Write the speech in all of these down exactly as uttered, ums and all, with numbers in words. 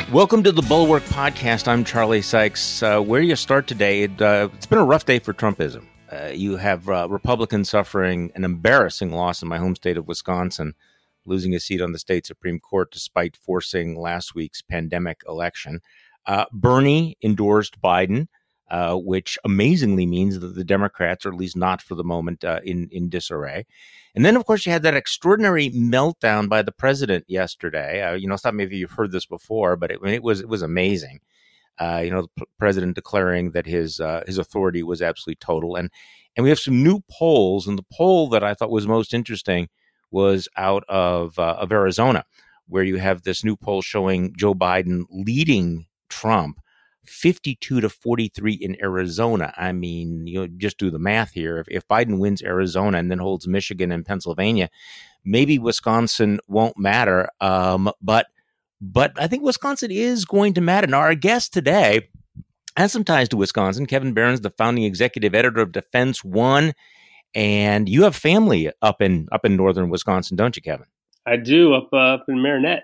Welcome to the Bulwark Podcast. I'm Charlie Sykes. Uh, where do you start today? It, uh, it's been a rough day for Trumpism. Uh, you have uh, Republicans suffering an embarrassing loss in my home state of Wisconsin, losing a seat on the state Supreme Court despite forcing last week's pandemic election. Uh, Bernie endorsed Biden, uh, which amazingly means that the Democrats are at least not for the moment uh, in, in disarray. And then, of course, you had that extraordinary meltdown by the president yesterday. Uh, you know, stop maybe you've heard this before, but it, it was it was amazing. Uh, you know, the p- president declaring that his uh, his authority was absolutely total. And and we have some new polls. And the poll that I thought was most interesting was out of uh, of Arizona, where you have this new poll showing Joe Biden leading Trump fifty-two to forty-three in Arizona. I mean, you know, just do the math here. If, if Biden wins Arizona and then holds Michigan and Pennsylvania, maybe Wisconsin won't matter. Um, but but I think Wisconsin is going to matter. Now, our guest today has some ties to Wisconsin. Kevin Behrens, the founding executive editor of Defense One, and you have family up in up in northern Wisconsin, don't you, Kevin? I do, up uh, up in Marinette.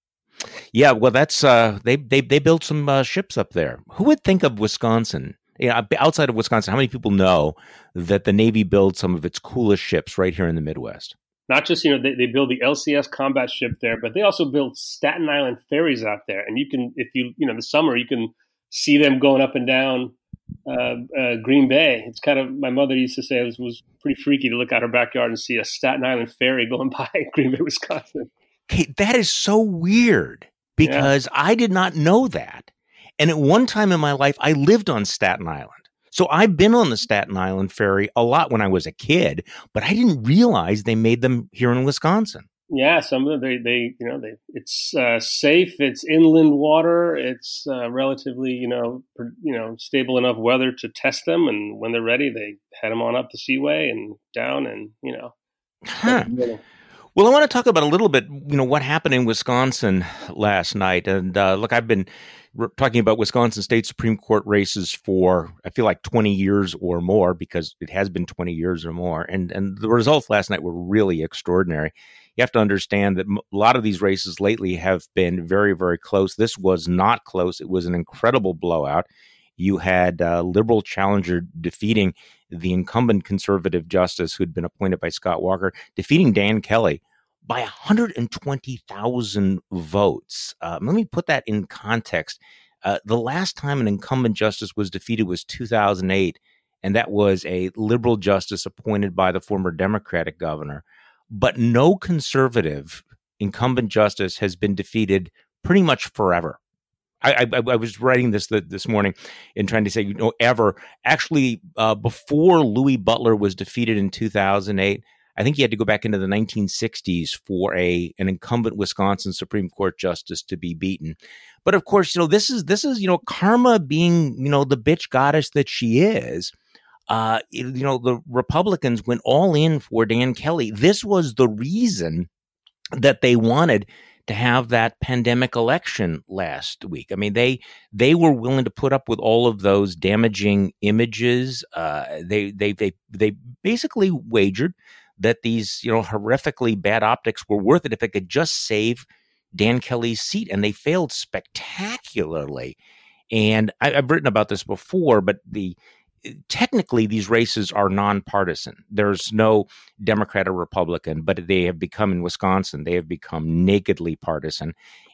Yeah, well, that's uh, they they they built some uh, ships up there. Who would think of Wisconsin? You know, outside of Wisconsin, how many people know that the Navy builds some of its coolest ships right here in the Midwest? Not just, you know, they, they build the L C S combat ship there, but they also build Staten Island ferries out there. And you can, if you, you know, the summer, you can see them going up and down uh, uh, Green Bay. It's kind of, my mother used to say it was, was pretty freaky to look out her backyard and see a Staten Island ferry going by Green Bay, Wisconsin. Okay, that is so weird because yeah. I did not know that. And at one time in my life, I lived on Staten Island. So I've been on the Staten Island ferry a lot when I was a kid, but I didn't realize they made them here in Wisconsin. Yeah, some of them, they, they you know, they, it's uh, safe. It's inland water. It's uh, relatively, you know, per, you know, stable enough weather to test them. And when they're ready, they head them on up the Seaway and down and, you know. Huh. Well, I want to talk about a little bit, you know, what happened in Wisconsin last night. And uh, look, I've been re- talking about Wisconsin State Supreme Court races for, I feel like twenty years or more, because it has been twenty years or more. And and the results last night were really extraordinary. You have to understand that a lot of these races lately have been very, very close. This was not close. It was an incredible blowout. You had a liberal challenger defeating the incumbent conservative justice who'd been appointed by Scott Walker, defeating Dan Kelly by one hundred twenty thousand votes. Uh, let me put that in context. Uh, the last time an incumbent justice was defeated was two thousand eight, and that was a liberal justice appointed by the former Democratic governor. But no conservative incumbent justice has been defeated pretty much forever. I, I, I was writing this this morning and trying to say, you know, ever. Actually, uh, before Louis Butler was defeated in two thousand eight, I think you had to go back into the nineteen sixties for a an incumbent Wisconsin Supreme Court justice to be beaten. But of course, you know, this is this is, you know, karma being, you know, the bitch goddess that she is. Uh, you know, the Republicans went all in for Dan Kelly. This was the reason that they wanted to have that pandemic election last week. I mean, they they were willing to put up with all of those damaging images. Uh, they they they they basically wagered that these, you know, horrifically bad optics were worth it if it could just save Dan Kelly's seat, and they failed spectacularly. And I, I've written about this before, but the technically, these races are nonpartisan. There's no Democrat or Republican, but they have become, in Wisconsin, they have become nakedly partisan.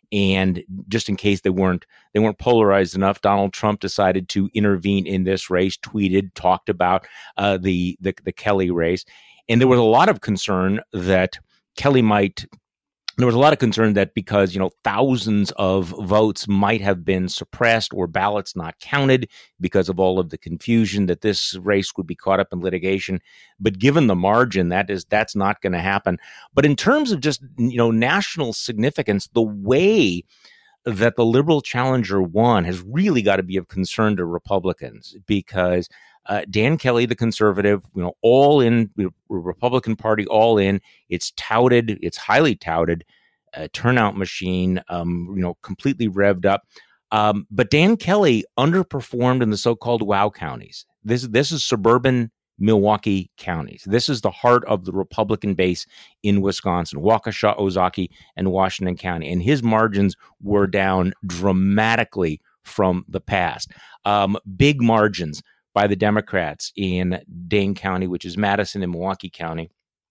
And just in case they weren't they weren't polarized enough, Donald Trump decided to intervene in this race, tweeted, talked about uh, the, the the Kelly race. And there was a lot of concern that Kelly might There was a lot of concern that because, you know, thousands of votes might have been suppressed or ballots not counted because of all of the confusion, that this race would be caught up in litigation. But given the margin, that is that's not going to happen. But in terms of just, you know, national significance, the way that the liberal challenger won has really got to be of concern to Republicans, because Uh, Dan Kelly, the conservative, you know, all in, you know, Republican Party, all in. It's touted, it's highly touted, uh, turnout machine, um, you know, completely revved up. Um, but Dan Kelly underperformed in the so-called wow counties. This this is suburban Milwaukee counties. This is the heart of the Republican base in Wisconsin, Waukesha, Ozaukee, and Washington County. And his margins were down dramatically from the past. Um, big margins by the Democrats in Dane County, which is Madison and Milwaukee County.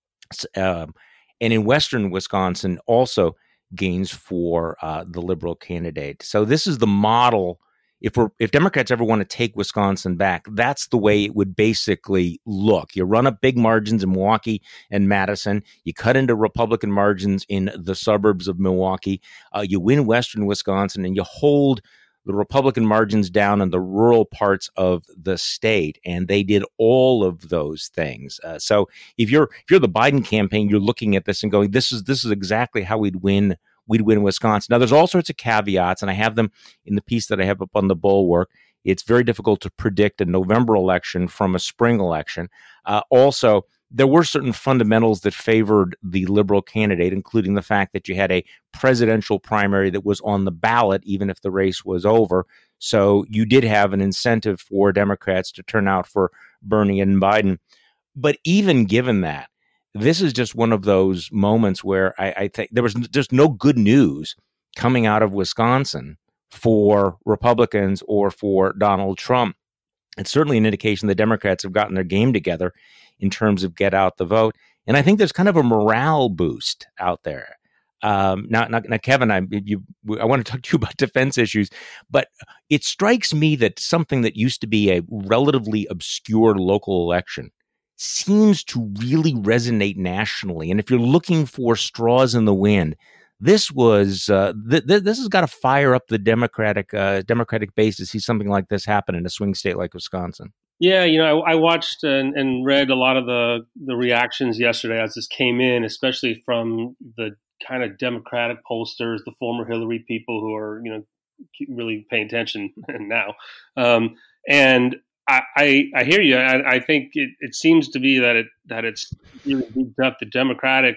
Um, and in western Wisconsin, also gains for uh, the Liberal candidate. So this is the model. If we're if Democrats ever want to take Wisconsin back, that's the way it would basically look. You run up big margins in Milwaukee and Madison. You cut into Republican margins in the suburbs of Milwaukee. Uh, you win western Wisconsin, and you hold the Republican margins down in the rural parts of the state. And they did all of those things. Uh, so if you're if you're the Biden campaign, you're looking at this and going, this is this is exactly how we'd win. We'd win Wisconsin. Now, there's all sorts of caveats, and I have them in the piece that I have up on the Bulwark. It's very difficult to predict a November election from a spring election. Uh, also, there were certain fundamentals that favored the Liberal candidate, including the fact that you had a presidential primary that was on the ballot, even if the race was over. So you did have an incentive for Democrats to turn out for Bernie and Biden. But even given that, this is just one of those moments where I, I think there was just no good news coming out of Wisconsin for Republicans or for Donald Trump. It's certainly an indication the Democrats have gotten their game together in terms of get out the vote. And I think there's kind of a morale boost out there. Um, now, now, now, Kevin, I, you, I want to talk to you about defense issues, but it strikes me that something that used to be a relatively obscure local election seems to really resonate nationally. And if you're looking for straws in the wind, this was uh, th- th- this has got to fire up the Democratic uh, Democratic base to see something like this happen in a swing state like Wisconsin. Yeah, you know, I, I watched and, and read a lot of the the reactions yesterday as this came in, especially from the kind of Democratic pollsters, the former Hillary people who are, you know, really paying attention now, um, and. I, I hear you. I, I think it, it seems to be that it that it's really beefed up the Democratic,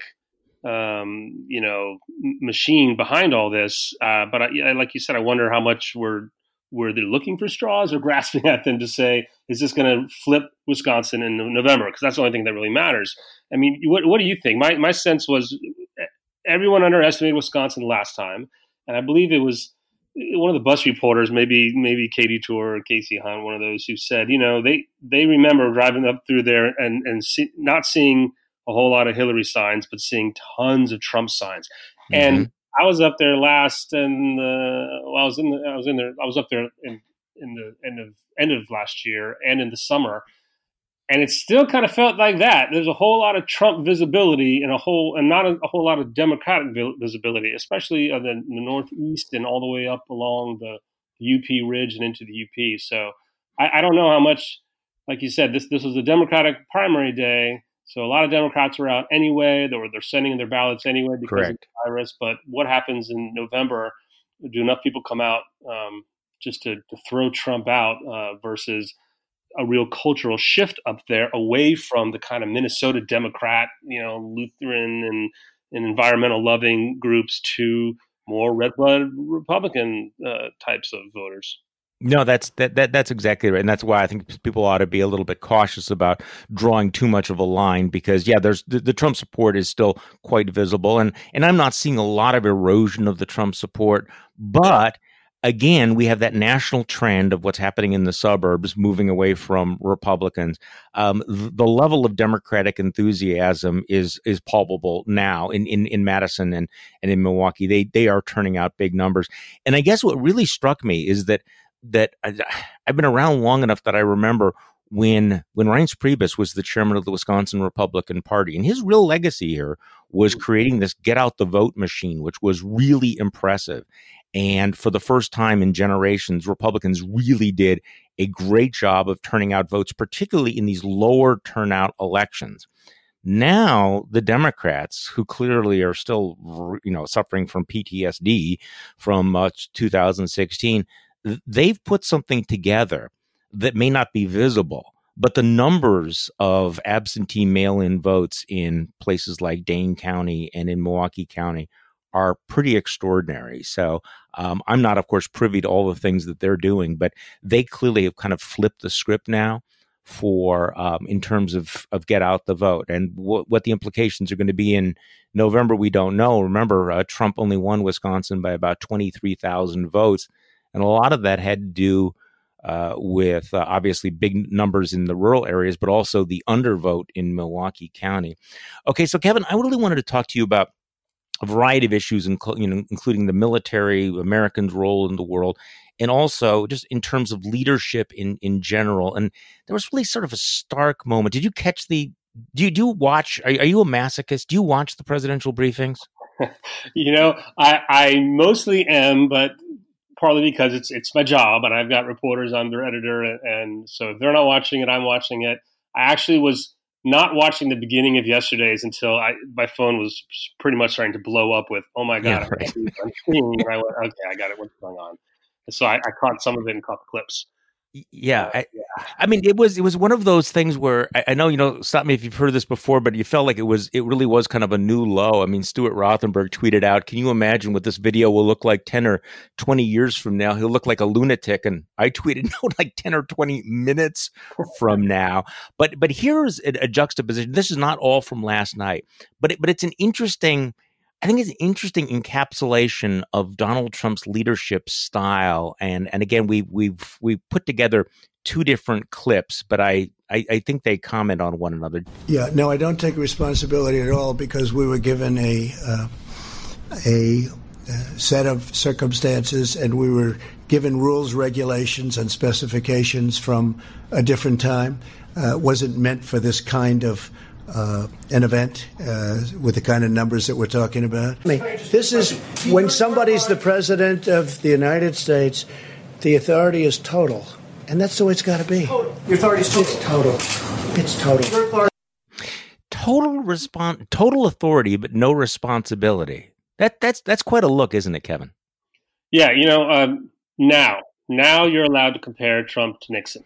um, you know, machine behind all this. Uh, but I, like you said, I wonder how much we're were they looking for straws or grasping at them to say, is this going to flip Wisconsin in November? Because that's the only thing that really matters. I mean, what what do you think? My my sense was everyone underestimated Wisconsin last time, and I believe it was one of the bus reporters, maybe maybe Katie Tour or Casey Hunt, one of those, who said, you know, they they remember driving up through there and and see, not seeing a whole lot of Hillary signs, but seeing tons of Trump signs. Mm-hmm. And I was up there last, and uh, well, I was in the, I was in there, I was up there in in the end of end of last year and in the summer, and it still kind of felt like that. There's a whole lot of Trump visibility and a whole, and not a, a whole lot of Democratic visibility, especially in the, in the Northeast and all the way up along the U P Ridge and into the U P. So I, I don't know how much, like you said, this this was a Democratic primary day, so a lot of Democrats were out anyway. They were they're sending in their ballots anyway because Correct. Of the virus. But what happens in November? Do enough people come out um, just to, to throw Trump out uh, versus a real cultural shift up there away from the kind of Minnesota Democrat, you know, Lutheran and, and environmental loving groups to more red blood Republican uh, types of voters. No, that's that, that that's exactly right. And that's why I think people ought to be a little bit cautious about drawing too much of a line, because, yeah, there's the, the Trump support is still quite visible. And, and I'm not seeing a lot of erosion of the Trump support, but again, we have that national trend of what's happening in the suburbs moving away from Republicans. Um, th- the level of Democratic enthusiasm is is palpable now in, in, in Madison and, and in Milwaukee. They they are turning out big numbers. And I guess what really struck me is that that I, I've been around long enough that I remember when when Reince Priebus was the chairman of the Wisconsin Republican Party. And his real legacy here was creating this get out the vote machine, which was really impressive. And for the first time in generations, Republicans really did a great job of turning out votes, particularly in these lower turnout elections. Now, the Democrats, who clearly are still, you know, suffering from P T S D from uh, two thousand sixteen, they've put something together that may not be visible, but the numbers of absentee mail-in votes in places like Dane County and in Milwaukee County are pretty extraordinary. So um, I'm not, of course, privy to all the things that they're doing, but they clearly have kind of flipped the script now for um, in terms of of get out the vote, and w- what the implications are going to be in November, we don't know. Remember, uh, Trump only won Wisconsin by about twenty-three thousand votes, and a lot of that had to do uh, with uh, obviously big numbers in the rural areas, but also the undervote in Milwaukee County. Okay, so Kevin, I really wanted to talk to you about a variety of issues, incl- you know, including the military, Americans' role in the world, and also just in terms of leadership in, in general. And there was really sort of a stark moment. Did you catch the, do you, do you watch, are, are you a masochist? Do you watch the presidential briefings? You know, I, I mostly am, but partly because it's it's my job and I've got reporters under editor. And, and so if they're not watching it, I'm watching it. I actually was not watching the beginning of yesterday's until I, my phone was pretty much starting to blow up with, oh my God, Yeah, right. I'm seeing. And I went, okay, I got it. What's going on? And so I, I caught some of it and caught the clips. Yeah, Uh, I, yeah. I mean, it was it was one of those things where I, I know, you know, stop me if you've heard this before, but you felt like it was it really was kind of a new low. I mean, Stuart Rothenberg tweeted out, "Can you imagine what this video will look like ten or twenty years from now? He'll look like a lunatic." And I tweeted, "No, like ten or twenty minutes from now." But but here's a, a juxtaposition. This is not all from last night, but it, but it's an interesting. I think it's an interesting encapsulation of Donald Trump's leadership style, and and again, we we've we put together two different clips, but I, I I think they comment on one another. Yeah, no, I don't take responsibility at all because we were given a uh, a set of circumstances, and we were given rules, regulations, and specifications from a different time. Uh, wasn't meant for this kind of Uh, an event uh, with the kind of numbers that we're talking about. I mean, this is when somebody's the president of the United States, the authority is total, and that's the way it's got to be. Total. The authority is total. It's total. Total respon- total authority, but no responsibility. That that's that's quite a look, isn't it, Kevin? Yeah, you know, um, now now you're allowed to compare Trump to Nixon.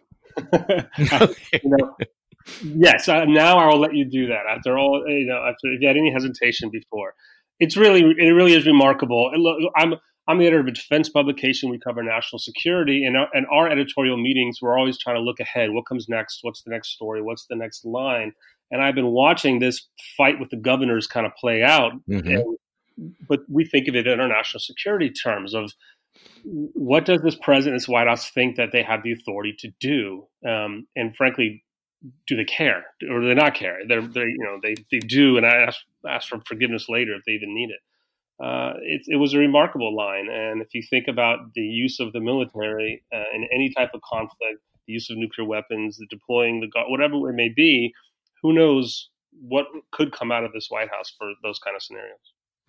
Okay. You know. Yes, uh, now I will let you do that. After all, you know, after if you had any hesitation before, it's really, it really is remarkable. And look, I'm I'm the editor of a defense publication. We cover national security, and our, and our editorial meetings, we're always trying to look ahead. What comes next? What's the next story? What's the next line? And I've been watching this fight with the governors kind of play out. Mm-hmm. And, but we think of it in our national security terms of what does this president, this White House think that they have the authority to do? Um, and frankly, do they care or do they not care? They're, they, you know, they, they do. And I ask, ask for forgiveness later if they even need it. Uh, it. It was a remarkable line. And if you think about the use of the military uh, in any type of conflict, the use of nuclear weapons, the deploying the, whatever it may be, who knows what could come out of this White House for those kind of scenarios.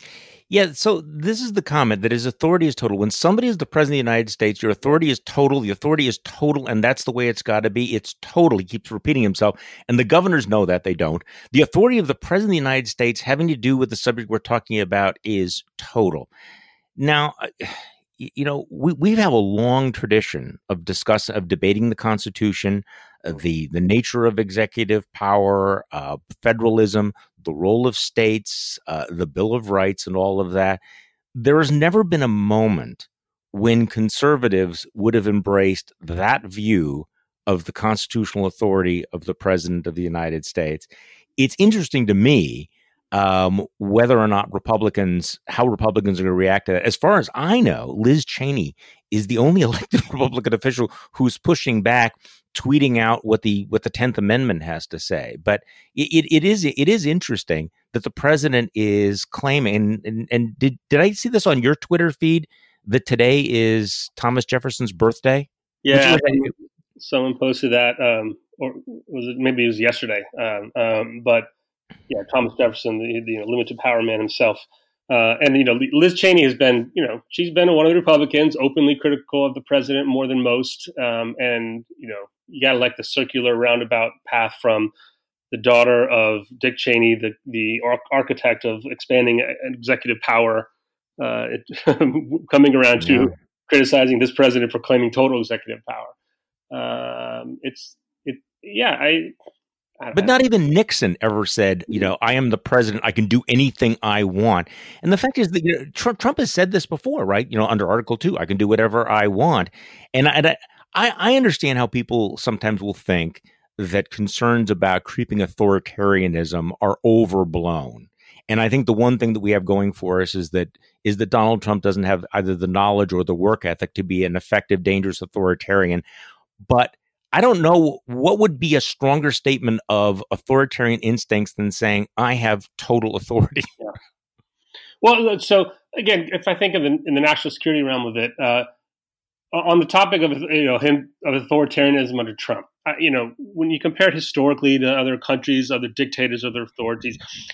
Yeah, so this is the comment that his authority is total. When somebody is the president of the United States, your authority is total. The authority is total, and that's the way it's got to be. It's total. He keeps repeating himself, and the governors know that. They don't. The authority of the president of the United States having to do with the subject we're talking about is total. Now, you know, we we have a long tradition of discuss of debating the Constitution, uh, the the nature of executive power, uh, federalism, the role of states, uh, the Bill of Rights, and all of that. There has never been a moment when conservatives would have embraced that view of the constitutional authority of the president of the United States. It's interesting to me um, whether or not Republicans, how Republicans are going to react to that. As far as I know, Liz Cheney is the only elected Republican official who's pushing back, tweeting out what the what the tenth Amendment has to say. But it, it, it is it is interesting that the president is claiming, and, and, and did did I see this on your Twitter feed, that today is Thomas Jefferson's birthday? Yeah, someone posted that, um, or was it maybe it was yesterday? Um, um, but yeah, Thomas Jefferson, the, the you know, limited power man himself. Uh, and, you know, Liz Cheney has been, you know, she's been one of the Republicans, openly critical of the president more than most. Um, and, you know, you got to like the circular roundabout path from the daughter of Dick Cheney, the, the architect of expanding executive power, uh, it, coming around to Yeah. criticizing this president for claiming total executive power. Um, it's, it, yeah, I, But not even Nixon ever said, you know, I am the president. I can do anything I want. And the fact is that, you know, Trump, Trump has said this before, right? You know, under Article Two, I can do whatever I want. And I, I, I understand how people sometimes will think that concerns about creeping authoritarianism are overblown. And I think the one thing that we have going for us is that is that Donald Trump doesn't have either the knowledge or the work ethic to be an effective, dangerous authoritarian. But I don't know what would be a stronger statement of authoritarian instincts than saying, I have total authority. Yeah. Well, so again, if I think of the, in the national security realm of it, uh, on the topic of you know him of authoritarianism under Trump, uh, you know, when you compare it historically to other countries, other dictators, other authorities,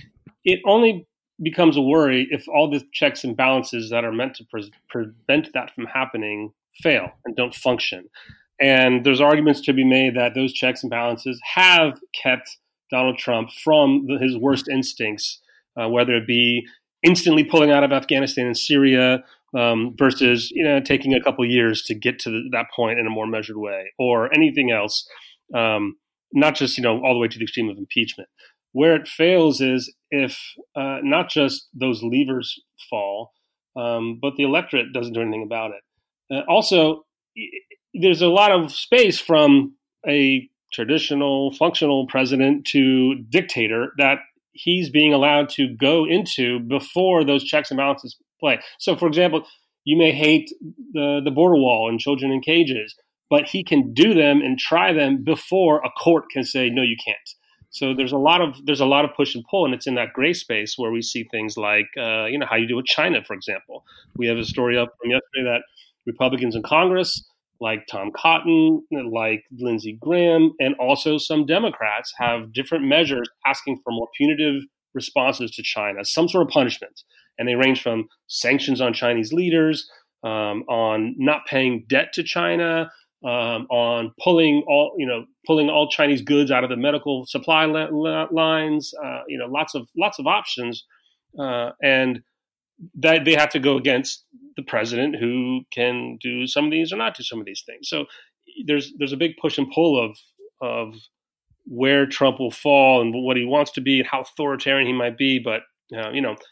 it only becomes a worry if all the checks and balances that are meant to pre- prevent that from happening fail and don't function. And there's arguments to be made that those checks and balances have kept Donald Trump from the, his worst instincts, uh, whether it be instantly pulling out of Afghanistan and Syria um, versus you know taking a couple years to get to the, that point in a more measured way, or anything else, um, not just you know all the way to the extreme of impeachment. Where it fails is if uh, not just those levers fall, um, but the electorate doesn't do anything about it. Uh, also, there's a lot of space from a traditional, functional president to dictator that he's being allowed to go into before those checks and balances play. So, for example, you may hate the, the border wall and children in cages, but he can do them and try them before a court can say, no, you can't. So there's a lot of there's a lot of push and pull, and it's in that gray space where we see things like, uh, you know, how you do with China, for example. We have a story up from yesterday that Republicans in Congress, like Tom Cotton, like Lindsey Graham, and also some Democrats have different measures asking for more punitive responses to China, some sort of punishment. And they range from sanctions on Chinese leaders, um, on not paying debt to China, um, on pulling all, you know, pulling all Chinese goods out of the medical supply la- la- lines, uh, you know, lots of lots of options. Uh, and that they have to go against the president who can do some of these or not do some of these things. So there's there's a big push and pull of of where Trump will fall and what he wants to be and how authoritarian he might be. But uh, you know,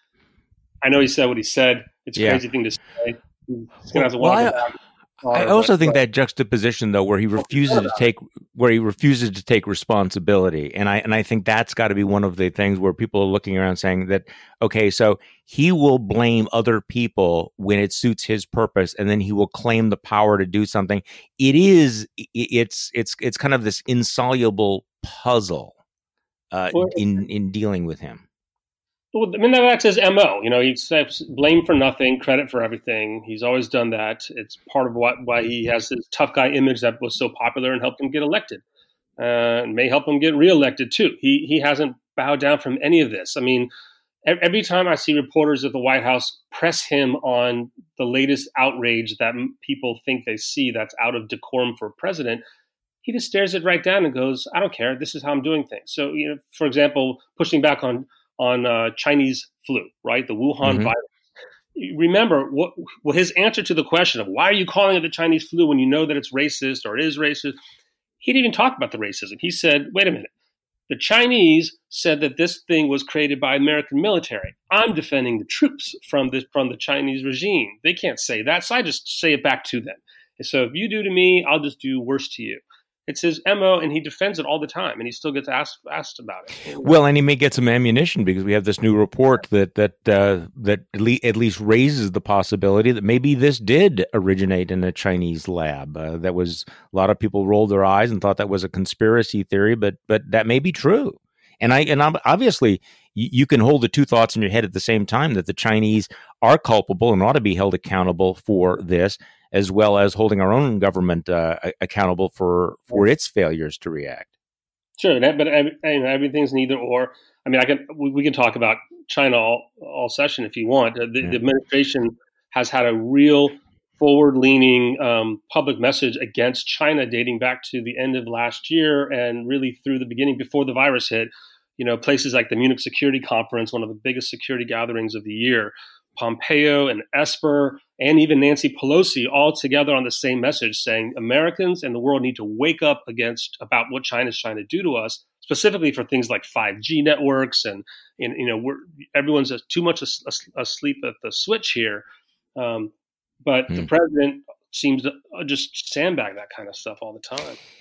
I know he said what he said. It's a yeah. crazy thing to say. He's gonna have to walk well, it out. I also think that juxtaposition, though, where he refuses to take where he refuses to take responsibility, and I and I think that's got to be one of the things where people are looking around saying that, okay, so he will blame other people when it suits his purpose, and then he will claim the power to do something. It is it's it's it's kind of this insoluble puzzle uh, well, in in dealing with him. Well, I mean, that's his M O. You know, he accepts blame for nothing, credit for everything. He's always done that. It's part of what, why he has this tough guy image that was so popular and helped him get elected, uh, and may help him get reelected too. He he hasn't bowed down from any of this. I mean, every time I see reporters at the White House press him on the latest outrage that people think they see that's out of decorum for a president, he just stares it right down and goes, "I don't care. This is how I'm doing things." So, you know, for example, pushing back on. on uh, Chinese flu, right? The Wuhan mm-hmm. virus. Remember what, what his answer to the question of why are you calling it the Chinese flu when you know that it's racist or it is racist? He didn't even talk about the racism. He said, wait a minute. The Chinese said that this thing was created by American military. I'm defending the troops from the, from the Chinese regime. They can't say that. So I just say it back to them. And so if you do to me, I'll just do worse to you. It's his M O, and he defends it all the time, and he still gets asked asked about it. Well, and he may get some ammunition because we have this new report that that uh, that at, le- at least raises the possibility that maybe this did originate in a Chinese lab. Uh, that was a lot of people rolled their eyes and thought that was a conspiracy theory, but but that may be true. And I and obviously you, you can hold the two thoughts in your head at the same time that the Chinese are culpable and ought to be held accountable for this, as well as holding our own government uh, accountable for, for its failures to react. Sure, that, but you know, everything's neither or. I mean, I can we, we can talk about China all, all session if you want. The, yeah. the administration has had a real forward-leaning um, public message against China dating back to the end of last year and really through the beginning before the virus hit. You know, places like the Munich Security Conference, one of the biggest security gatherings of the year, Pompeo and Esper and even Nancy Pelosi all together on the same message saying Americans and the world need to wake up against about what China's trying to do to us, specifically for things like five G networks. And, and you know, we're, everyone's too much asleep at the switch here. Um, but mm. the president seems to just sandbag that kind of stuff all the time.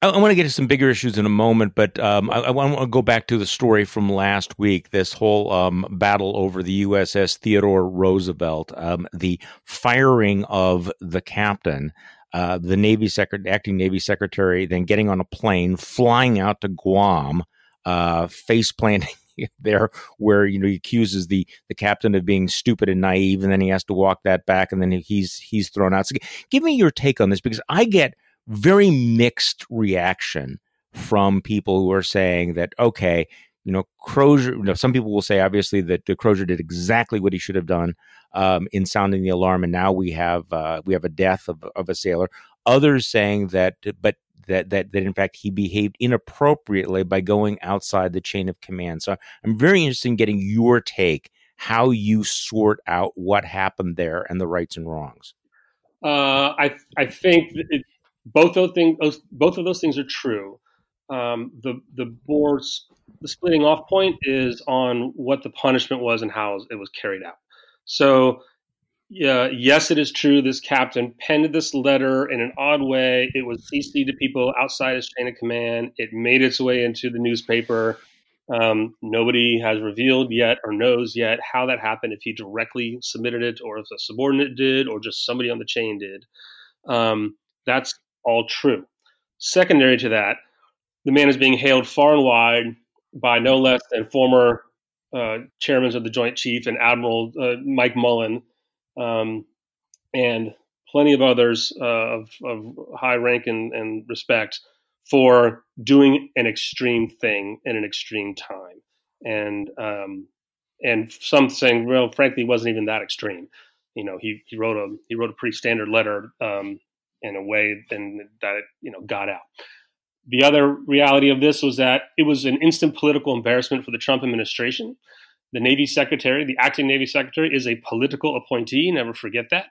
I, I want to get to some bigger issues in a moment, but um, I, I want to go back to the story from last week, this whole um, battle over the U S S Theodore Roosevelt, um, the firing of the captain, uh, the Navy secretary, acting Navy secretary, then getting on a plane, flying out to Guam, uh, face planting there, where you know he accuses the the captain of being stupid and naive, and then he has to walk that back, and then he's he's thrown out. So, give me your take on this, because I get very mixed reaction from people who are saying that, okay, you know, Crozier, you know, some people will say obviously that the Crozier did exactly what he should have done um, in sounding the alarm, and now we have uh, we have a death of, of a sailor. Others saying that, but that, that that in fact he behaved inappropriately by going outside the chain of command. So I'm very interested in getting your take, how you sort out what happened there and the rights and wrongs. Uh, I I think it, both those things both of those things are true. Um, the the board's the splitting off point is on what the punishment was and how it was carried out. So, yeah, yes, it is true. This captain penned this letter in an odd way. It was C C'd to people outside his chain of command. It made its way into the newspaper. Um, nobody has revealed yet or knows yet how that happened, if he directly submitted it or if a subordinate did or just somebody on the chain did. Um, that's all true. Secondary to that, the man is being hailed far and wide by no less than former uh, chairmen of the Joint Chiefs and Admiral uh, Mike Mullen, um, and plenty of others uh, of, of high rank and, and respect for doing an extreme thing in an extreme time. And um, and some saying, well, frankly, it wasn't even that extreme. You know, he, he wrote a he wrote a pretty standard letter um, in a way then that it, you know, got out. The other reality of this was that it was an instant political embarrassment for the Trump administration. The Navy Secretary, the acting Navy Secretary, is a political appointee. Never forget that.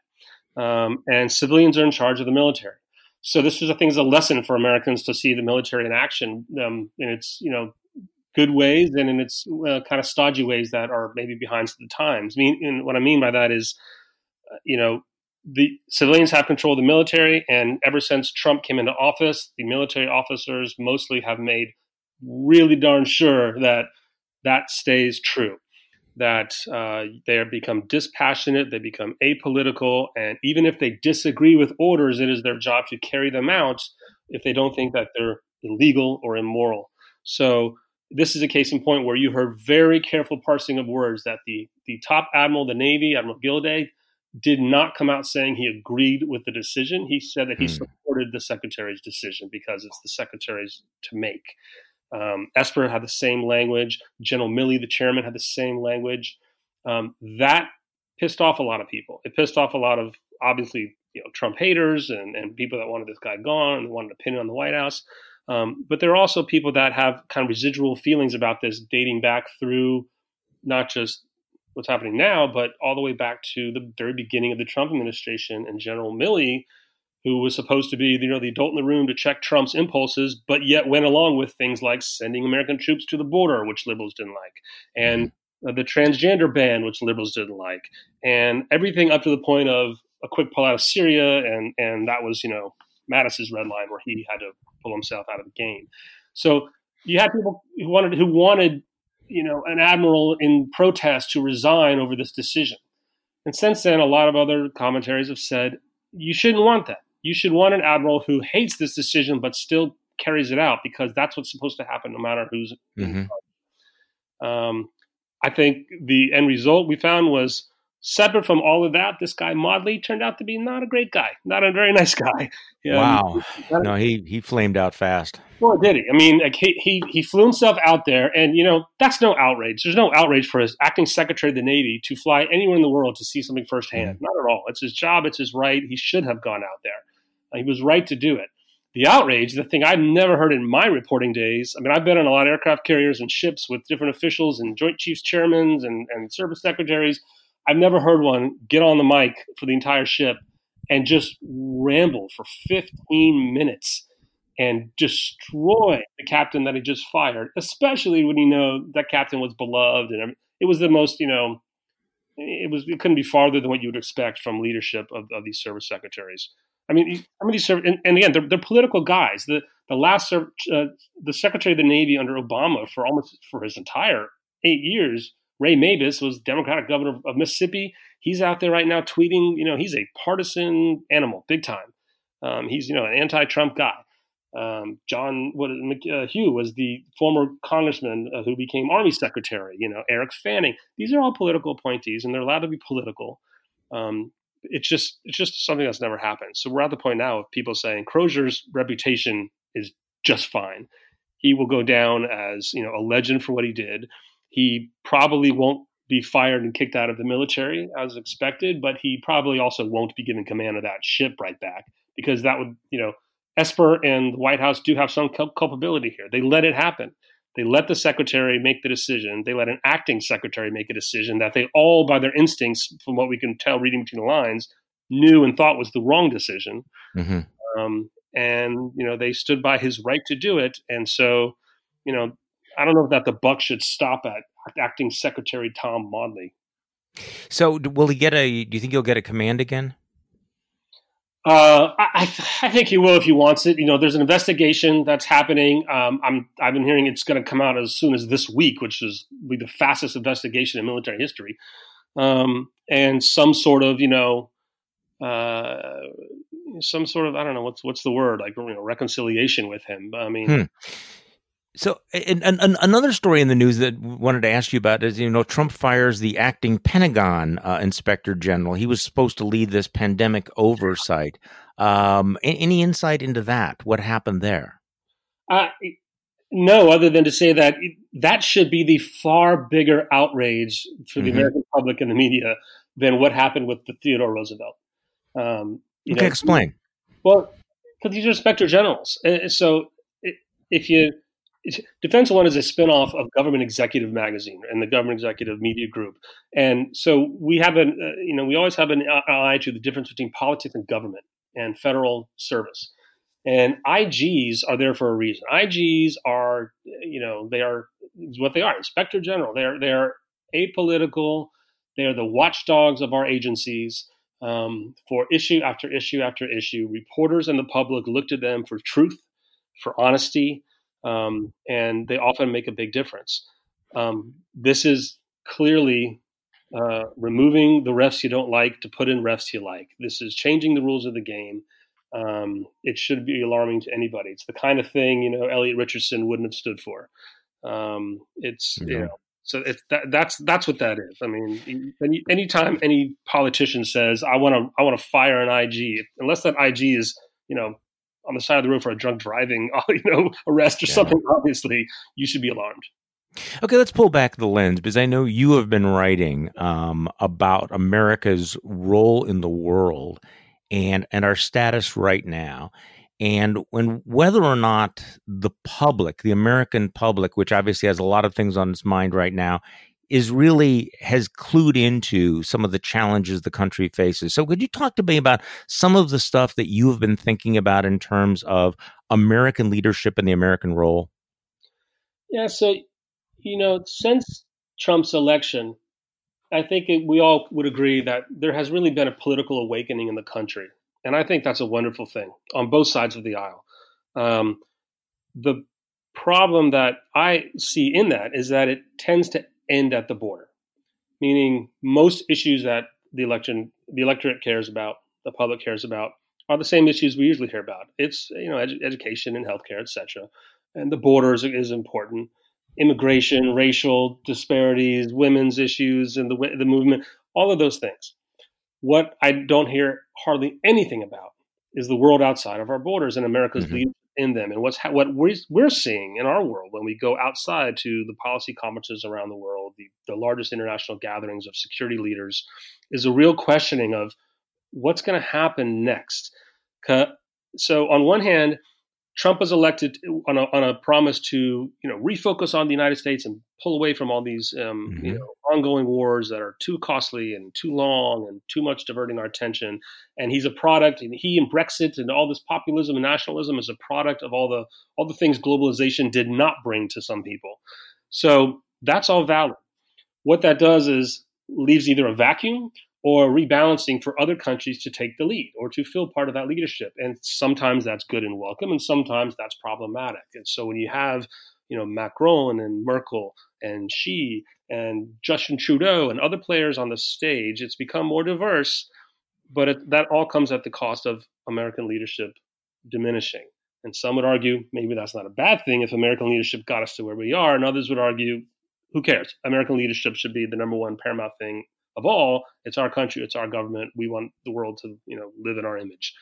Um, and civilians are in charge of the military. So this was, I think, is a lesson for Americans to see the military in action um, in its, you know, good ways and in its uh, kind of stodgy ways that are maybe behind the times. I mean, and what I mean by that is, uh, you know, the civilians have control of the military, and ever since Trump came into office, the military officers mostly have made really darn sure that that stays true, that uh, they have become dispassionate, they become apolitical, and even if they disagree with orders, it is their job to carry them out if they don't think that they're illegal or immoral. So this is a case in point where you heard very careful parsing of words, that the, the top admiral of the Navy, Admiral Gilday, did not come out saying he agreed with the decision. He said that he hmm. supported the secretary's decision because it's the secretary's to make. Um, Esper had the same language. General Milley, the chairman, had the same language. Um, that pissed off a lot of people. It pissed off a lot of, obviously, you know, Trump haters and, and people that wanted this guy gone and wanted to pin it on the White House. Um, but there are also people that have kind of residual feelings about this, dating back through not just what's happening now, but all the way back to the very beginning of the Trump administration and General Milley, who was supposed to be, you know, the adult in the room to check Trump's impulses, but yet went along with things like sending American troops to the border, which liberals didn't like, and uh, the transgender ban, which liberals didn't like, and everything up to the point of a quick pull out of Syria, and and that was, you know, Mattis's red line where he had to pull himself out of the game. So you had people who wanted who wanted. you know, an admiral in protest to resign over this decision. And since then, a lot of other commentaries have said, you shouldn't want that. You should want an admiral who hates this decision, but still carries it out, because that's what's supposed to happen no matter who's mm-hmm. in charge. Um, I think the end result we found was, separate from all of that, this guy Modley turned out to be not a great guy, not a very nice guy. Um, wow. No, he, he flamed out fast. Well, did he? I mean, like he, he he flew himself out there, and, you know, that's no outrage. There's no outrage for his acting Secretary of the Navy to fly anywhere in the world to see something firsthand. Mm-hmm. Not at all. It's his job. It's his right. He should have gone out there. Uh, he was right to do it. The outrage, the thing I've never heard in my reporting days, I mean, I've been on a lot of aircraft carriers and ships with different officials and Joint Chiefs chairmen and, and service secretaries. I've never heard one get on the mic for the entire ship and just ramble for fifteen minutes and destroy the captain that he just fired, especially when you know that captain was beloved. And it was the most, you know, it was it couldn't be farther than what you would expect from leadership of, of these service secretaries. I mean, I mean, these and, and again, they're, they're political guys. The The last, uh, the Secretary of the Navy under Obama for almost for his entire eight years, Ray Mabus, was Democratic governor of Mississippi. He's out there right now tweeting. You know, he's a partisan animal, big time. Um, he's you know an anti-Trump guy. Um, John what, uh, Hugh was the former congressman uh, who became Army Secretary. You know, Eric Fanning. These are all political appointees, and they're allowed to be political. Um, it's just it's just something that's never happened. So we're at the point now of people saying Crozier's reputation is just fine. He will go down as you know a legend for what he did. He probably won't be fired and kicked out of the military as expected, but he probably also won't be given command of that ship right back, because that would, you know, Esper and the White House do have some culpability here. They let it happen. They let the secretary make the decision. They let an acting secretary make a decision that they all, by their instincts, from what we can tell reading between the lines, knew and thought was the wrong decision. Mm-hmm. Um, and, you know, they stood by his right to do it. And so, you know, I don't know that the buck should stop at acting Secretary Tom Maudley. So will he get a, do you think he'll get a command again? Uh, I, I think he will if he wants it. You know, there's an investigation that's happening. Um, I'm, I've been hearing it's going to come out as soon as this week, which is be the fastest investigation in military history. Um, and some sort of, you know, uh, some sort of, I don't know, what's, what's the word, like, you know, reconciliation with him. I mean, hmm. So, and, and, and another story in the news that I wanted to ask you about is, you know, Trump fires the acting Pentagon uh, Inspector General. He was supposed to lead this pandemic oversight. Um, any insight into that? What happened there? Uh, no, other than to say that that should be the far bigger outrage for the mm-hmm. American public and the media than what happened with the Theodore Roosevelt. Um, you okay, know, explain. Well, because these are Inspector Generals. So if you... Defense One is a spinoff of Government Executive Magazine and the Government Executive Media Group, and so we have an, uh, you know, we always have an eye to the difference between politics and government and federal service. And I Gs are there for a reason. I Gs are, you know, they are what they are. Inspector General. They are they are apolitical. They are the watchdogs of our agencies. Um, for issue after issue after issue, reporters and the public look to them for truth, for honesty. Um, and they often make a big difference. Um, this is clearly uh, removing the refs you don't like to put in refs you like. This is changing the rules of the game. Um, it should be alarming to anybody. It's the kind of thing, you know, Elliot Richardson wouldn't have stood for. Um, it's, yeah. you know, so it's that, that's that's what that is. I mean, any anytime any politician says, "I want to I want to fire an I G," unless that I G is, you know, on the side of the road for a drunk driving, you know, arrest or yeah. something, obviously, you should be alarmed. Okay, let's pull back the lens, because I know you have been writing um, about America's role in the world and and our status right now, and when whether or not the public, the American public, which obviously has a lot of things on its mind right now, is really has clued into some of the challenges the country faces. So could you talk to me about some of the stuff that you have been thinking about in terms of American leadership and the American role? Yeah, so, you know, since Trump's election, I think it, we all would agree that there has really been a political awakening in the country. And I think that's a wonderful thing on both sides of the aisle. Um, the problem that I see in that is that it tends to end at the border, meaning most issues that the election, the electorate cares about, the public cares about, are the same issues we usually hear about. It's, you know, edu- education and healthcare, et cetera. And the borders is important. Immigration, racial disparities, women's issues, and the the movement, all of those things. What I don't hear hardly anything about is the world outside of our borders and America's mm-hmm. leadership in them, and what's ha- what we're, we're seeing in our world when we go outside to the policy conferences around the world, the, the largest international gatherings of security leaders, is a real questioning of what's going to happen next. So on one hand, Trump was elected on a, on a promise to, you know, refocus on the United States and pull away from all these, um, mm-hmm. you know, ongoing wars that are too costly and too long and too much diverting our attention. And he's a product, and he and Brexit and all this populism and nationalism is a product of all the all the things globalization did not bring to some people. So that's all valid. What that does is leaves either a vacuum or rebalancing for other countries to take the lead or to fill part of that leadership. And sometimes that's good and welcome, and sometimes that's problematic. And so when you have, you know, Macron and Merkel and Xi and Justin Trudeau and other players on the stage, it's become more diverse, but it, that all comes at the cost of American leadership diminishing. And some would argue maybe that's not a bad thing if American leadership got us to where we are. And others would argue, who cares? American leadership should be the number one paramount thing of all. It's our country. It's our government. We want the world to, you know, live in our image.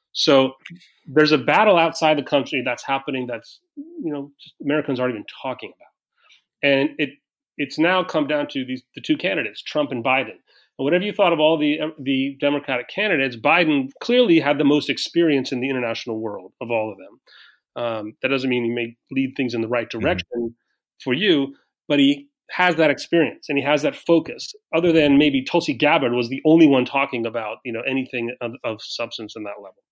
So there's a battle outside the country that's happening that's, you know, just Americans aren't even talking about. And it it's now come down to these the two candidates, Trump and Biden. And whatever you thought of all the the Democratic candidates, Biden clearly had the most experience in the international world of all of them. Um, that doesn't mean he may lead things in the right direction mm-hmm. for you, but he has that experience and he has that focus. Other than maybe Tulsi Gabbard was the only one talking about, you know, anything of, of substance in that level.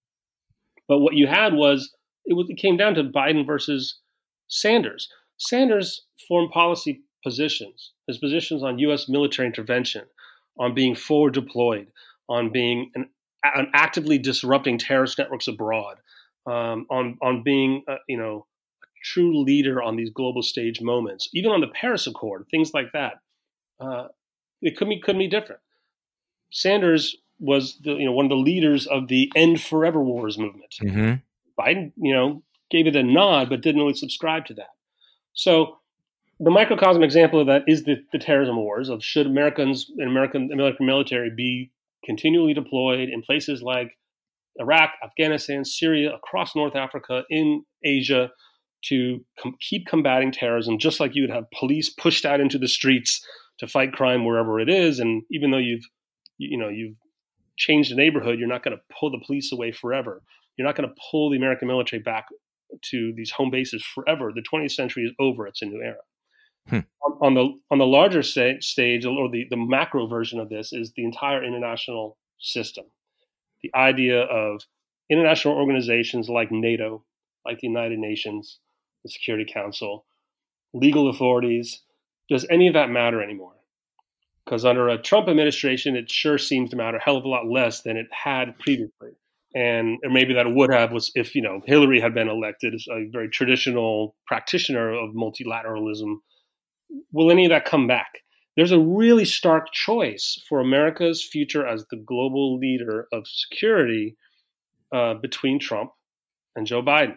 But what you had was it, was, it came down to Biden versus Sanders. Sanders' foreign policy positions, his positions on U S military intervention, on being forward deployed, on being an, an actively disrupting terrorist networks abroad, um, on on being uh, you know a true leader on these global stage moments, even on the Paris Accord, things like that. Uh, it could be couldn't be different. Sanders was the, you know one of the leaders of the End Forever Wars movement. Mm-hmm. Biden, you know, gave it a nod, but didn't really subscribe to that. So the microcosm example of that is the, the terrorism wars of should Americans and American American military be continually deployed in places like Iraq, Afghanistan, Syria, across North Africa, in Asia, to com- keep combating terrorism, just like you would have police pushed out into the streets to fight crime wherever it is. And even though you've you know you've changed the neighborhood, you're not going to pull the police away forever. You're not going to pull the American military back to these home bases forever. The twentieth century is over. It's a new era. Hmm. On, on the on the larger sta- stage, or the, the macro version of this, is the entire international system. The idea of international organizations like NATO, like the United Nations, the Security Council, legal authorities. Does any of that matter anymore? Because under a Trump administration, it sure seems to matter a hell of a lot less than it had previously. And or maybe that it would have was if, you know, Hillary had been elected as a very traditional practitioner of multilateralism. Will any of that come back? There's a really stark choice for America's future as the global leader of security uh, between Trump and Joe Biden.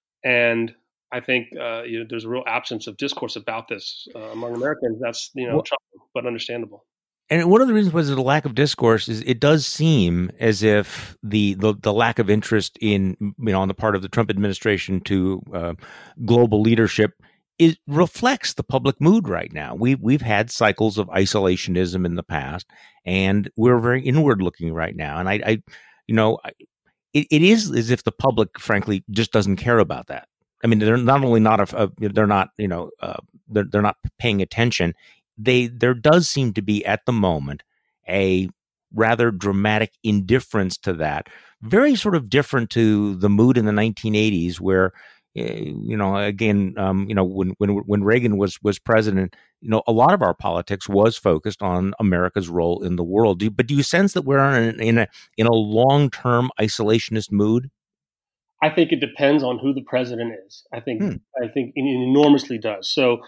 And I think uh, you know, there's a real absence of discourse about this uh, among Americans. That's, you know, well, troubling, but understandable. And one of the reasons was the lack of discourse is it does seem as if the, the, the lack of interest in, you know, on the part of the Trump administration to uh, global leadership it reflects the public mood right now. We we've had cycles of isolationism in the past, and we're very inward looking right now. And I, I you know, I, it, it is as if the public, frankly, just doesn't care about that. I mean, they're not only not a, a they're not you know uh, they're they're not paying attention. They there does seem to be at the moment a rather dramatic indifference to that. Very sort of different to the mood in the nineteen eighties where. You know, again, um, you know, when when when Reagan was was president, you know, a lot of our politics was focused on America's role in the world. Do you, but do you sense that we're in, in a in a long term isolationist mood? I think it depends on who the president is. I think hmm. I think it enormously does. So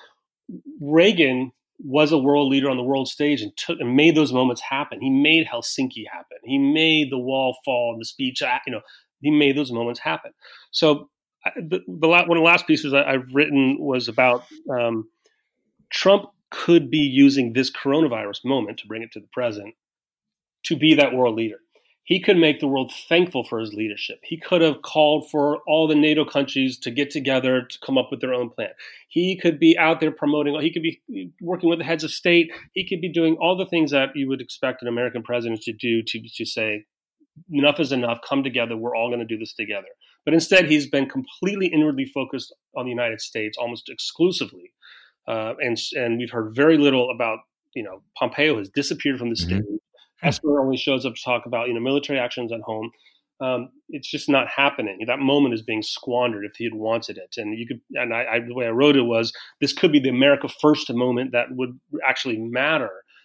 Reagan was a world leader on the world stage and took and made those moments happen. He made Helsinki happen. He made the wall fall, the speech. You know, he made those moments happen. So. The, the one of the last pieces I, I've written was about um, Trump could be using this coronavirus moment to bring it to the present to be that world leader. He could make the world thankful for his leadership. He could have called for all the NATO countries to get together to come up with their own plan. He could be out there promoting, he could be working with the heads of state. He could be doing all the things that you would expect an American president to do to, to say, enough is enough, come together, we're all going to do this together. But instead, he's been completely inwardly focused on the United States, almost exclusively. Uh, and and we've heard very little about, you know, Pompeo has disappeared from the mm-hmm. stage. Esper only shows up to talk about, you know, military actions at home. Um, it's just not happening. That moment is being squandered if he had wanted it. And you could, and I, I, the way I wrote it was, this could be the America First moment that would actually matter.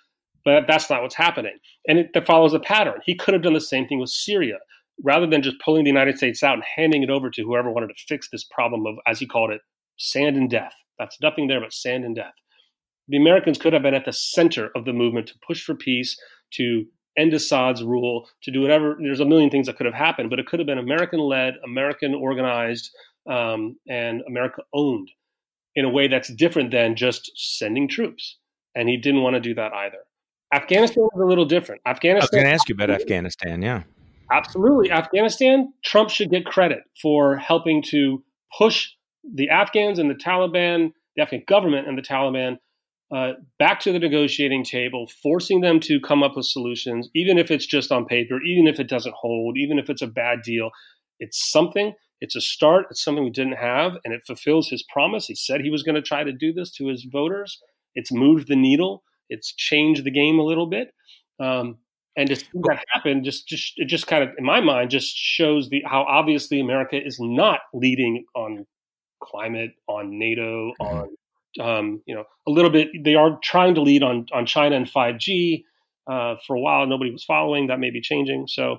But that's not what's happening. And it, that follows a pattern. He could have done the same thing with Syria. Rather than just pulling the United States out and handing it over to whoever wanted to fix this problem of, as he called it, sand and death. That's nothing there but sand and death. The Americans could have been at the center of the movement to push for peace, to end Assad's rule, to do whatever. There's a million things that could have happened, but it could have been American-led, American-organized, um, and America-owned in a way that's different than just sending troops. And he didn't want to do that either. Afghanistan was a little different. Afghanistan. I was going to ask you about Afghanistan, yeah. Absolutely. Afghanistan, Trump should get credit for helping to push the Afghans and the Taliban, the Afghan government and the Taliban, uh, back to the negotiating table, forcing them to come up with solutions, even if it's just on paper, even if it doesn't hold, even if it's a bad deal. It's something. It's a start. It's something we didn't have, and it fulfills his promise. He said he was going to try to do this to his voters. It's moved the needle. It's changed the game a little bit. Um, And to see that happen, just, just it just kind of, in my mind, just shows the how obviously America is not leading on climate, on NATO, on um, you know a little bit. They are trying to lead on on China and five G. Uh, for a while, nobody was following. That may be changing. So.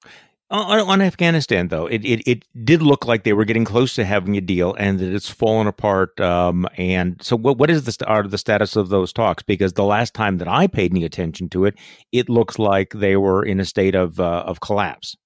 On, on Afghanistan, though, it, it it did look like they were getting close to having a deal, and that it's fallen apart. Um, and so, what what is the are the status of those talks? Because the last time that I paid any attention to it, it looks like they were in a state of uh, of collapse.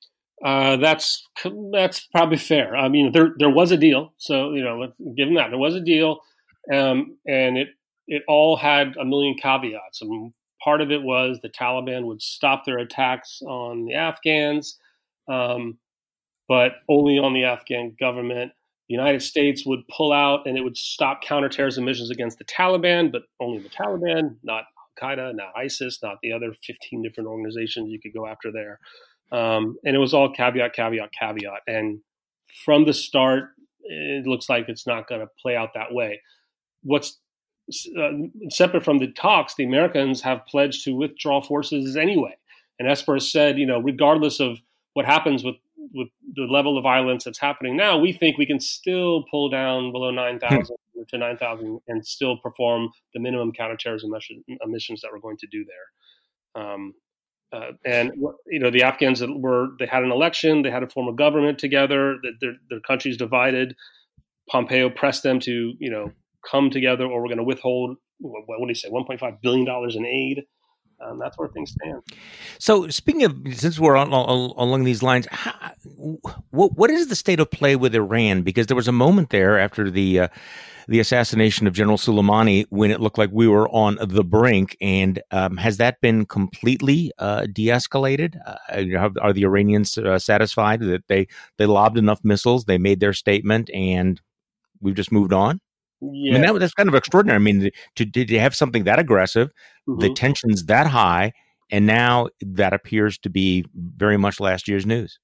Uh, that's that's probably fair. I mean, there there was a deal, so you know, let's give them that. There was a deal, um, and it it all had a million caveats. And part of it was the Taliban would stop their attacks on the Afghans, um, but only on the Afghan government. The United States would pull out and it would stop counterterrorism missions against the Taliban, but only the Taliban, not Al-Qaeda, not ISIS, not the other fifteen different organizations you could go after there. Um, and it was all caveat, caveat, caveat. And from the start, it looks like it's not going to play out that way. What's Uh, separate from the talks, the Americans have pledged to withdraw forces anyway. And Esper has said, you know, regardless of what happens with, with the level of violence that's happening now, we think we can still pull down below nine thousand hmm. to nine thousand and still perform the minimum counterterrorism missions that we're going to do there. Um, uh, and, you know, the Afghans were, they had an election, they had to form a government together, their, their country's divided. Pompeo pressed them to, you know, come together, or we're going to withhold, what, what do you say, one point five billion dollars in aid. Um, that's where things stand. So speaking of, since we're on, on, along these lines, how, what, what is the state of play with Iran? Because there was a moment there after the uh, the assassination of General Soleimani when it looked like we were on the brink. And um, has that been completely uh, de-escalated? Uh, are the Iranians uh, satisfied that they, they lobbed enough missiles, they made their statement, and we've just moved on? Yeah. I mean, that, that's kind of extraordinary. I mean, to, to have something that aggressive, mm-hmm. the tension's that high, and now that appears to be very much last year's news.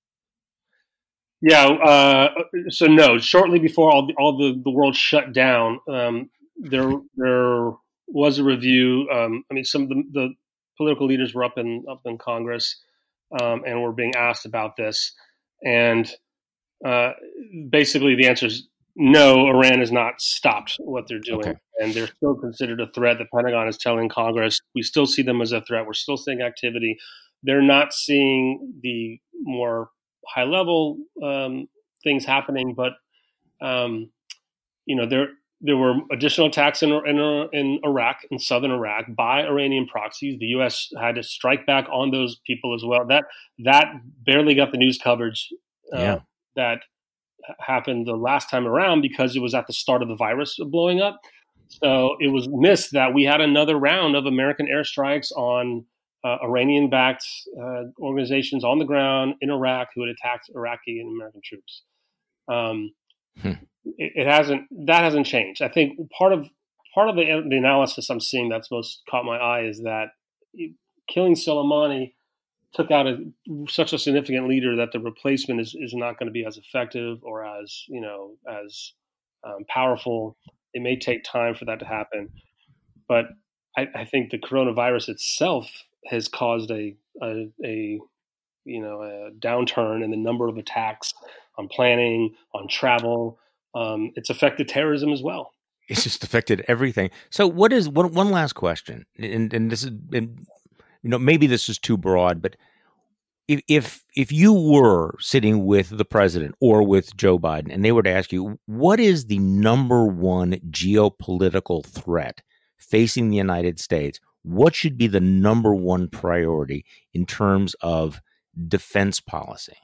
Yeah. Uh, so no, shortly before all the, all the, the world shut down, um, there there was a review. Um, I mean, some of the, the political leaders were up in up in Congress um, and were being asked about this, and uh, basically the answer is, no, Iran has not stopped what they're doing, okay. and they're still considered a threat. The Pentagon is telling Congress, we still see them as a threat. We're still seeing activity. They're not seeing the more high-level um, things happening, but um, you know, there there were additional attacks in, in in Iraq, in southern Iraq, by Iranian proxies. The U S had to strike back on those people as well. That that barely got the news coverage uh, yeah. that happened the last time around because it was at the start of the virus blowing up. So it was missed that we had another round of American airstrikes on uh, Iranian-backed uh, organizations on the ground in Iraq who had attacked Iraqi and American troops. Um, hmm. it, it hasn't that hasn't changed. I think part of part of the, the analysis I'm seeing that's most caught my eye is that killing Soleimani took out a, such a significant leader that the replacement is, is not going to be as effective or as, you know, as um, powerful. It may take time for that to happen. But I, I think the coronavirus itself has caused a, a, a, you know, a downturn in the number of attacks on planning, on travel. Um, it's affected terrorism as well. It's just affected everything. So what is one, one last question, and, and this is, and, you know, maybe this is too broad, but if, if, if you were sitting with the president or with Joe Biden and they were to ask you, what is the number one geopolitical threat facing the United States? What should be the number one priority in terms of defense policy?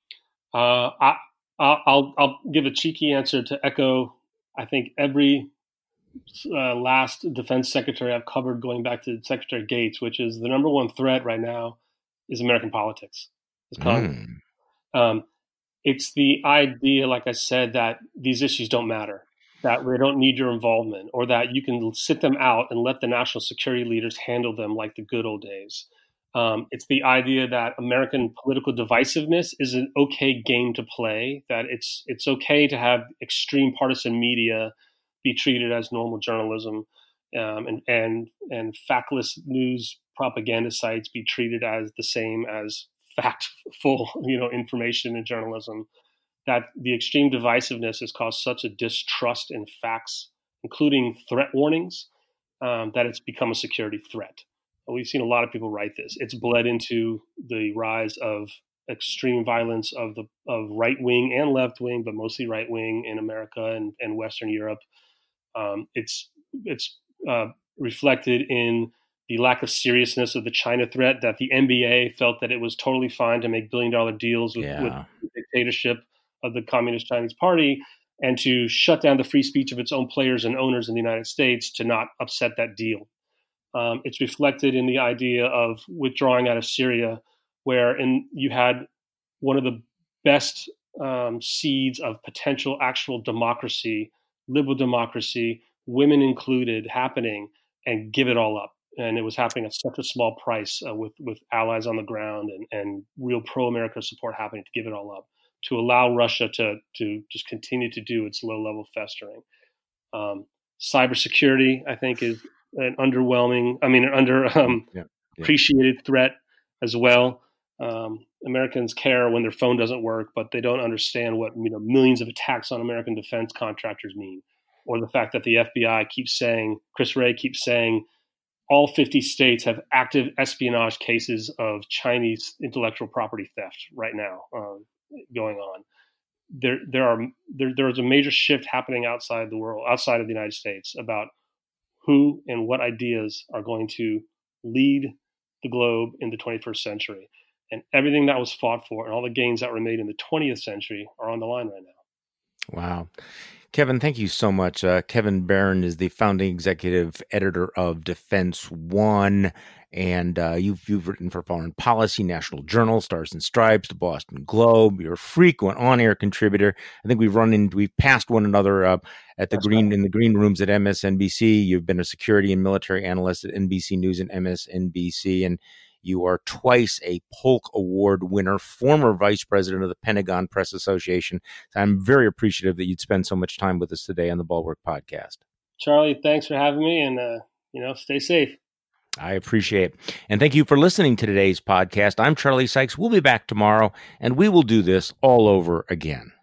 Uh, I, I'll, I'll give a cheeky answer to echo, I think, every uh, last defense secretary I've covered, going back to Secretary Gates, which is the number one threat right now is American politics. It's Congress. Mm. Um, it's the idea, like I said, that these issues don't matter, that we don't need your involvement, or that you can sit them out and let the national security leaders handle them like the good old days. Um, it's the idea that American political divisiveness is an okay game to play, that it's it's okay to have extreme partisan media be treated as normal journalism, um, and, and, and factless news propaganda sites be treated as the same as factful, you know, information in journalism, that the extreme divisiveness has caused such a distrust in facts, including threat warnings, um, that it's become a security threat. We've seen a lot of people write this. It's bled into the rise of extreme violence of the of right wing and left wing, but mostly right wing in America and, and Western Europe. Um, it's it's uh, reflected in the lack of seriousness of the China threat, that the N B A felt that it was totally fine to make billion dollar deals with, yeah. with the dictatorship of the Communist Chinese Party and to shut down the free speech of its own players and owners in the United States to not upset that deal. Um, it's reflected in the idea of withdrawing out of Syria, where in, you had one of the best um, seeds of potential actual democracy, liberal democracy, women included, happening, and give it all up. And it was happening at such a small price, uh, with, with allies on the ground and, and real pro-America support happening, to give it all up, to allow Russia to, to just continue to do its low-level festering. Um, cybersecurity, I think, is an underwhelming, I mean, an under um, yeah, yeah. appreciated threat as well. Um, Americans care when their phone doesn't work, but they don't understand what, you know, millions of attacks on American defense contractors mean, or the fact that the F B I keeps saying, Chris Wray keeps saying, all fifty states have active espionage cases of Chinese intellectual property theft right now um, going on. There, there are there, there is a major shift happening outside the world, outside of the United States, about who and what ideas are going to lead the globe in the twenty-first century. And everything that was fought for and all the gains that were made in the twentieth century are on the line right now. Wow. Kevin, thank you so much. Uh, Kevin Baron is the founding executive editor of Defense One, and uh, you've, you've written for Foreign Policy, National Journal, Stars and Stripes, the Boston Globe. You're a frequent on-air contributor. I think we've run in, we've passed one another uh, at the That's green right. in the green rooms at M S N B C. You've been a security and military analyst at N B C News and M S N B C, and you are twice a Polk Award winner, former vice president of the Pentagon Press Association. I'm very appreciative that you'd spend so much time with us today on the Bulwark Podcast. Charlie, thanks for having me, and uh, you know, stay safe. I appreciate it. And thank you for listening to today's podcast. I'm Charlie Sykes. We'll be back tomorrow, and we will do this all over again.